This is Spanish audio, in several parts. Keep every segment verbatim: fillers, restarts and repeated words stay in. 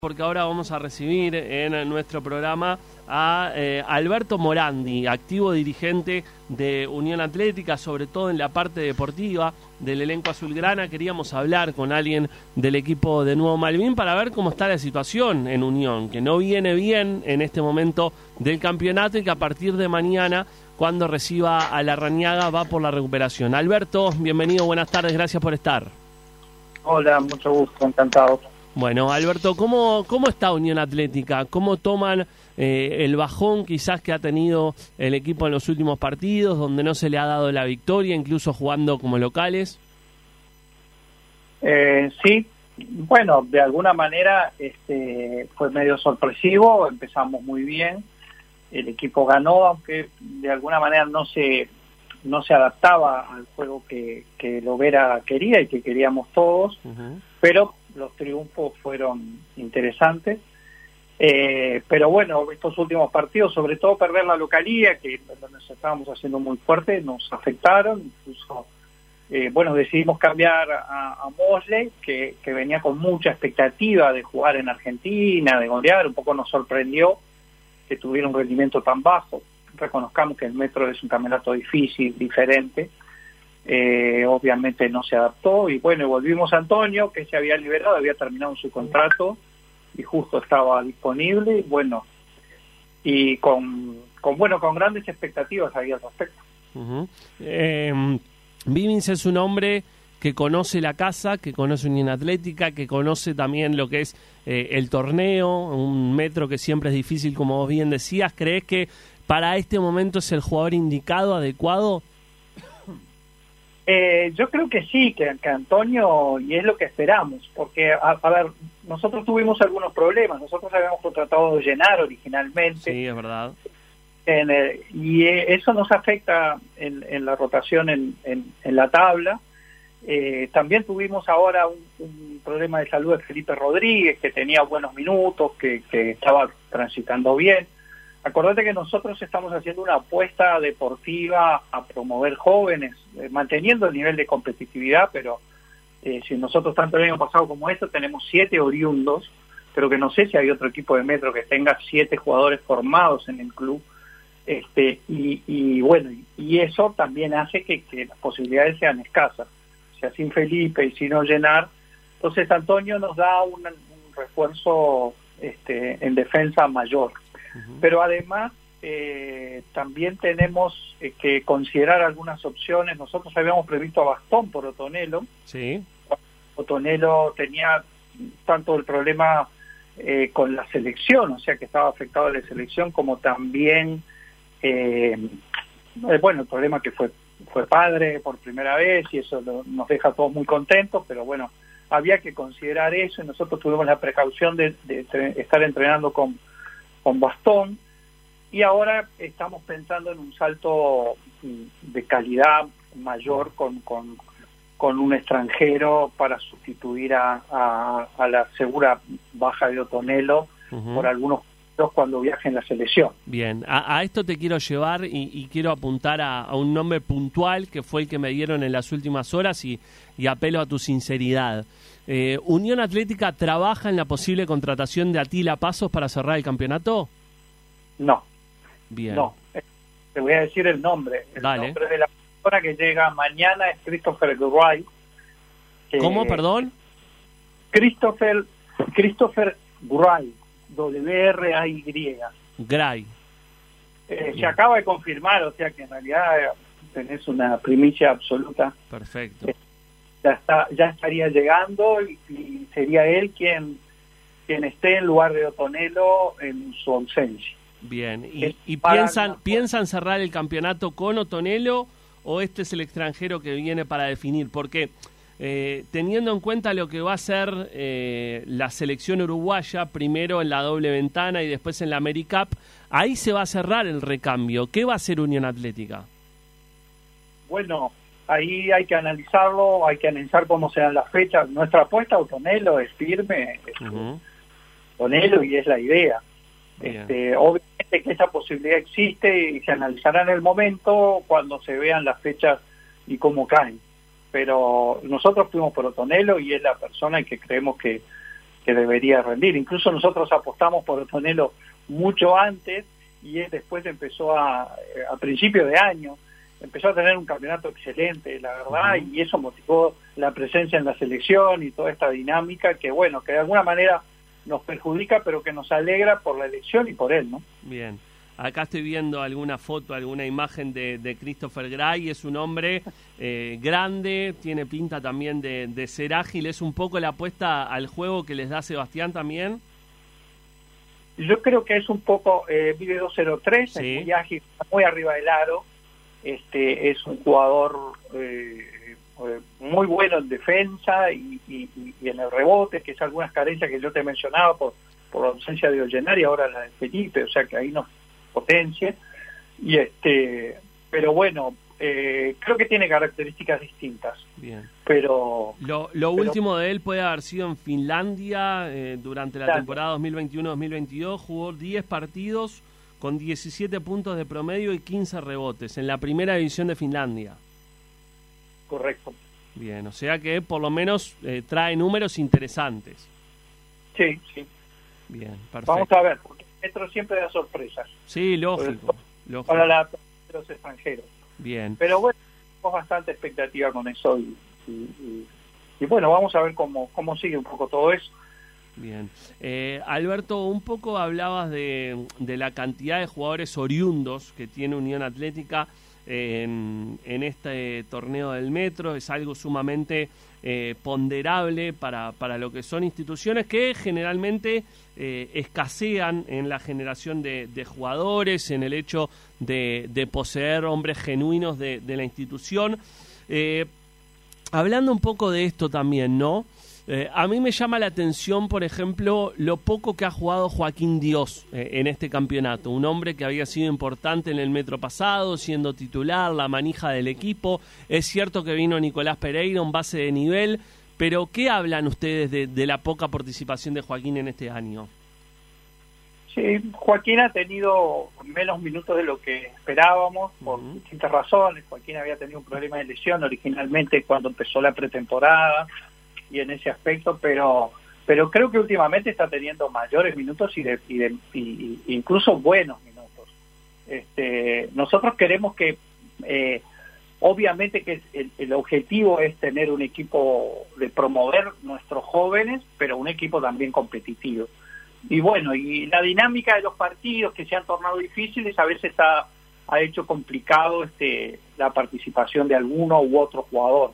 Porque ahora vamos a recibir en nuestro programa a eh, Alberto Morandi, activo dirigente de Unión Atlética, sobre todo en la parte deportiva del elenco azulgrana. Queríamos hablar con alguien del equipo de Nuevo Malvin para ver cómo está la situación en Unión, que no viene bien en este momento del campeonato y que a partir de mañana, cuando reciba a la Rañaga, va por la recuperación. Alberto, bienvenido, buenas tardes, gracias por estar. Hola, mucho gusto, encantado. Bueno, Alberto, ¿cómo, cómo está Unión Atlética? ¿Cómo toman eh, el bajón quizás que ha tenido el equipo en los últimos partidos, donde no se le ha dado la victoria, incluso jugando como locales? Eh, sí, bueno, de alguna manera este, fue medio sorpresivo, empezamos muy bien, el equipo ganó, aunque de alguna manera no se, no se adaptaba al juego que, que Lovera quería y que queríamos todos, uh-huh. pero los triunfos fueron interesantes, eh, pero bueno, estos últimos partidos, sobre todo perder la localía, que nos estábamos haciendo muy fuerte, nos afectaron, incluso, eh, bueno, decidimos cambiar a, a Mosley, que, que venía con mucha expectativa de jugar en Argentina, de golear, un poco nos sorprendió que tuviera un rendimiento tan bajo. Reconozcamos que el Metro es un campeonato difícil, diferente, Eh, obviamente no se adaptó y bueno, volvimos a Antonio, que se había liberado, había terminado su contrato y justo estaba disponible y bueno, y con, con bueno, con grandes expectativas ahí al respecto. Uh-huh. eh, Vivins es un hombre que conoce la casa, que conoce Unión Atlética, que conoce también lo que es eh, el torneo, un Metro que siempre es difícil, como vos bien decías. ¿Crees que para este momento es el jugador indicado, adecuado? Eh, yo creo que sí, que, que Antonio, y es lo que esperamos, porque, a, a ver, nosotros tuvimos algunos problemas, nosotros habíamos contratado a Llenar originalmente. Sí, es verdad. En el, y eh, eso nos afecta en, en la rotación en, en, en la tabla. Eh, también tuvimos ahora un, un problema de salud de Felipe Rodríguez, que tenía buenos minutos, que, que estaba transitando bien. Acordate que nosotros estamos haciendo una apuesta deportiva a promover jóvenes, eh, manteniendo el nivel de competitividad, pero eh, si nosotros tanto el año pasado como esto tenemos siete oriundos, pero que no sé si hay otro equipo de Metro que tenga siete jugadores formados en el club, este y, y bueno, y, y eso también hace que, que las posibilidades sean escasas, o sea, sin Felipe y sin Llenar. Entonces Antonio nos da un, un refuerzo este, en defensa mayor. Uh-huh. Pero además eh, también tenemos eh, que considerar algunas opciones. Nosotros habíamos previsto a Bastón por Otonelo. Sí. Otonelo tenía tanto el problema eh, con la selección, o sea que estaba afectado a la selección, como también eh, bueno, el problema que fue fue padre por primera vez y eso lo, nos deja a todos muy contentos, pero bueno, había que considerar eso y nosotros tuvimos la precaución de, de, de estar entrenando con con Bastón, y ahora estamos pensando en un salto de calidad mayor con, con, con un extranjero para sustituir a, a, a la segura baja de Otonelo uh-huh. por algunos minutos cuando viaje en la selección. Bien, a, a esto te quiero llevar y, y quiero apuntar a, a un nombre puntual que fue el que me dieron en las últimas horas y, y apelo a tu sinceridad. Eh, ¿Unión Atlética trabaja en la posible contratación de Atila Pasos para cerrar el campeonato? No. Bien. No. Te voy a decir el nombre. El Dale. nombre de la persona que llega mañana es Christopher Gray. Que, ¿Cómo, perdón? Christopher, Christopher Gray. W R A Y. Gray. Eh, se acaba de confirmar, o sea que en realidad tenés una primicia absoluta. Perfecto. Eh, ya está, ya estaría llegando y, y sería él quien quien esté en lugar de Otonelo en su ausencia. Bien, ¿y, y piensan piensan cerrar el campeonato con Otonelo o este es el extranjero que viene para definir? Porque eh, teniendo en cuenta lo que va a ser eh, la selección uruguaya, primero en la doble ventana y después en la AmeriCup, ahí se va a cerrar el recambio. ¿Qué va a hacer Unión Atlética? Bueno, ahí hay que analizarlo, hay que analizar cómo se dan las fechas. Nuestra apuesta a Otonelo es firme, es uh-huh. Otonelo, y es la idea. Este, obviamente que esa posibilidad existe y se analizará en el momento cuando se vean las fechas y cómo caen. Pero nosotros fuimos por Otonelo y es la persona en que creemos que, que debería rendir. Incluso nosotros apostamos por ponerlo mucho antes y él después empezó a, a principios de año, empezó a tener un campeonato excelente, la verdad, uh-huh. y eso motivó la presencia en la selección y toda esta dinámica que, bueno, que de alguna manera nos perjudica, pero que nos alegra por la elección y por él, ¿no? Bien. Acá estoy viendo alguna foto, alguna imagen de, de Christopher Gray. Es un hombre eh, grande, tiene pinta también de, de ser ágil. ¿Es un poco la apuesta al juego que les da Sebastián también? Yo creo que es un poco, eh, vive dos cero tres, sí. Es muy ágil, muy arriba del aro. Este es un jugador eh, muy bueno en defensa y, y, y en el rebote, que es algunas carencias que yo te mencionaba por, por la ausencia de Ollenari y ahora la de Felipe, o sea que ahí nos potencia. Y este, pero bueno, eh, creo que tiene características distintas. Bien. Pero lo, lo pero, último de él puede haber sido en Finlandia eh, durante la claro. temporada dos mil veintiuno dos mil veintidós. Jugó diez partidos con diecisiete puntos de promedio y quince rebotes en la primera división de Finlandia. Correcto. Bien, o sea que por lo menos eh, trae números interesantes. Sí, sí. Bien, perfecto. Vamos a ver, porque Metro siempre da sorpresas. Sí, lógico. lógico. Para la, los extranjeros. Bien. Pero bueno, tenemos bastante expectativa con eso y, y, y, y bueno, vamos a ver cómo, cómo sigue un poco todo eso. Bien. Eh, Alberto, un poco hablabas de, de la cantidad de jugadores oriundos que tiene Unión Atlética en, en este torneo del Metro. Es algo sumamente eh, ponderable para, para lo que son instituciones que generalmente eh, escasean en la generación de, de jugadores, en el hecho de, de poseer hombres genuinos de, de la institución. Eh, hablando un poco de esto también, ¿no? Eh, a mí me llama la atención, por ejemplo, lo poco que ha jugado Joaquín Dios eh, en este campeonato. Un hombre que había sido importante en el Metro pasado, siendo titular, la manija del equipo. Es cierto que vino Nicolás Pereira, un base de nivel, pero ¿qué hablan ustedes de, de la poca participación de Joaquín en este año? Sí, Joaquín ha tenido menos minutos de lo que esperábamos por uh-huh. distintas razones. Joaquín había tenido un problema de lesión originalmente cuando empezó la pretemporada y en ese aspecto, pero pero creo que últimamente está teniendo mayores minutos y, de, y, de, y, y incluso buenos minutos. Este, nosotros queremos que, eh, obviamente que el, el objetivo es tener un equipo de promover nuestros jóvenes, pero un equipo también competitivo. Y bueno, y la dinámica de los partidos que se han tornado difíciles a veces ha, ha hecho complicado este, la participación de alguno u otro jugador.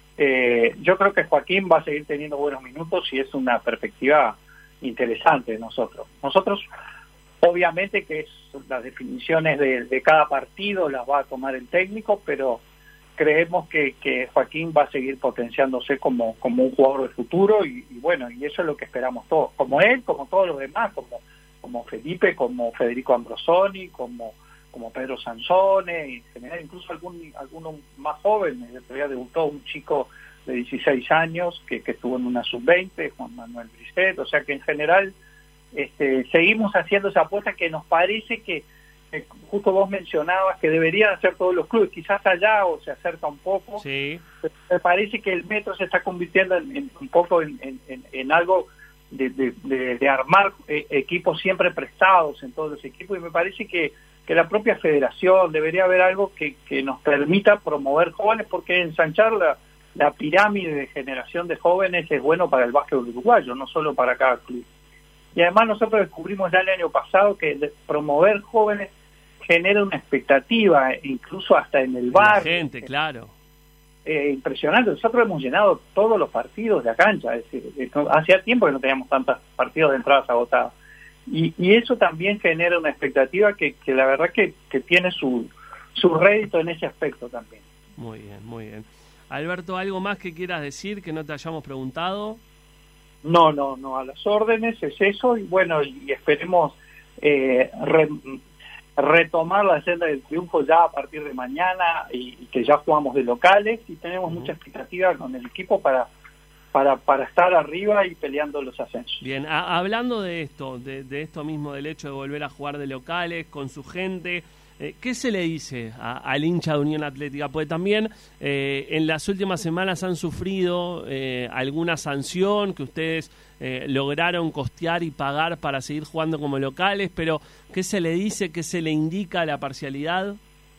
Eh, yo creo que Joaquín va a seguir teniendo buenos minutos y es una perspectiva interesante de nosotros. Nosotros, obviamente que es, las definiciones de, de cada partido las va a tomar el técnico, pero creemos que, que Joaquín va a seguir potenciándose como, como un jugador de futuro y, y bueno, y eso es lo que esperamos todos, como él, como todos los demás, como, como Felipe, como Federico Ambrosoni, como como Pedro Sansone, y en general incluso algún alguno más joven. Todavía debutó un chico de dieciséis años que, que estuvo en una sub veinte, Juan Manuel Brisset, o sea que en general este, seguimos haciendo esa apuesta que nos parece que, que justo vos mencionabas que deberían hacer todos los clubes, quizás allá o se acerca un poco, sí. Me parece que el Metro se está convirtiendo en, en, un poco en, en, en algo de, de, de, de armar eh, equipos siempre prestados en todos los equipos, y me parece que que la propia federación debería haber algo que, que nos permita promover jóvenes, porque ensanchar la, la pirámide de generación de jóvenes es bueno para el básquetbol uruguayo, no solo para cada club. Y además nosotros descubrimos ya el año pasado que promover jóvenes genera una expectativa, incluso hasta en el barrio. La gente, claro. Eh, impresionante. Nosotros hemos llenado todos los partidos de la cancha, es decir, hacía tiempo que no teníamos tantos partidos de entradas agotadas. Y, y eso también genera una expectativa que, que la verdad que, que tiene su, su rédito en ese aspecto también. Muy bien, muy bien. Alberto, ¿algo más que quieras decir que no te hayamos preguntado? No, no, no, a las órdenes es eso, y bueno, y esperemos eh, re, retomar la senda del triunfo ya a partir de mañana, y, y que ya jugamos de locales, y tenemos uh-huh. mucha expectativa con el equipo para Para, para estar arriba y peleando los ascensos. Bien, a, hablando de esto, de, de esto mismo, del hecho de volver a jugar de locales, con su gente, Eh, ¿Qué se le dice a, al hincha de Unión Atlética? Porque también eh, en las últimas semanas han sufrido eh, alguna sanción que ustedes eh, lograron costear y pagar para seguir jugando como locales, pero ¿qué se le dice, qué se le indica a la parcialidad?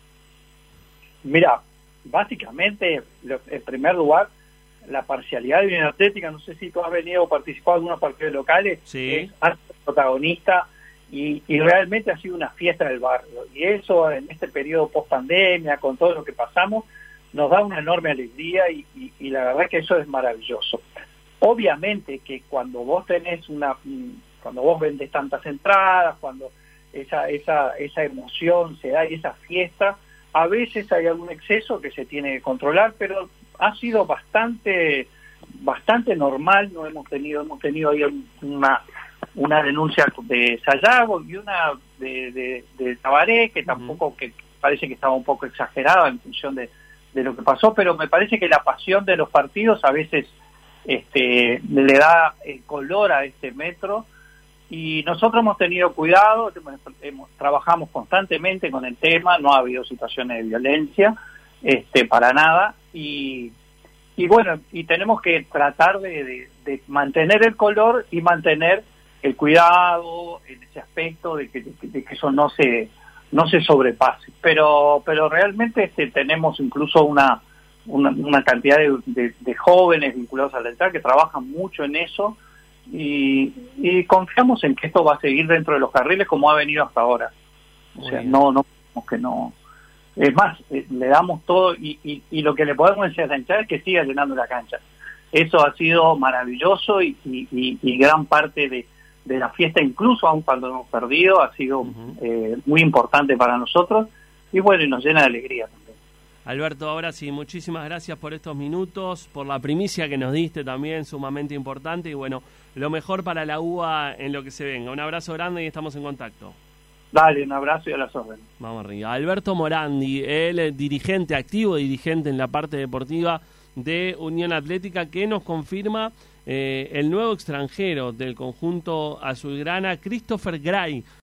Mira, básicamente, en primer lugar, la parcialidad de Unión Atlética, no sé si tú has venido a participar en algunos partidos locales, sí. es protagonista y, y realmente ha sido una fiesta del barrio. Y eso en este periodo post pandemia, con todo lo que pasamos, nos da una enorme alegría y, y, y la verdad que eso es maravilloso. Obviamente que cuando vos tenés una, cuando vos vendés tantas entradas, cuando esa, esa, esa emoción se da y esa fiesta, a veces hay algún exceso que se tiene que controlar, pero ha sido bastante bastante normal. No hemos tenido hemos tenido ahí una una denuncia de Sayago y una de, de, de Tabaré, que tampoco, uh-huh. que parece que estaba un poco exagerada en función de, de lo que pasó, pero me parece que la pasión de los partidos a veces este le da el color a este metro. Y nosotros hemos tenido cuidado, hemos, hemos, trabajamos constantemente con el tema, no ha habido situaciones de violencia, este, para nada, y, y bueno, y tenemos que tratar de, de, de mantener el color y mantener el cuidado en ese aspecto de que, de, de que eso no se no se sobrepase. Pero pero realmente este, tenemos incluso una, una, una cantidad de, de, de jóvenes vinculados al altar que trabajan mucho en eso. Y, y confiamos en que esto va a seguir dentro de los carriles como ha venido hasta ahora. O sea, no, no, que no. Es más, eh, le damos todo y, y, y lo que le podemos decir a la hinchada es que siga llenando la cancha. Eso ha sido maravilloso y, y, y gran parte de, de la fiesta, incluso aun cuando hemos perdido, ha sido uh-huh. eh, muy importante para nosotros y bueno, y nos llena de alegría también. Alberto, ahora sí, muchísimas gracias por estos minutos, por la primicia que nos diste también, sumamente importante, y bueno, lo mejor para la U B A en lo que se venga. Un abrazo grande y estamos en contacto. Dale, un abrazo y a las órdenes. Vamos arriba. Alberto Morandi, el dirigente, activo dirigente en la parte deportiva de Unión Atlética, que nos confirma eh, el nuevo extranjero del conjunto azulgrana, Christopher Gray.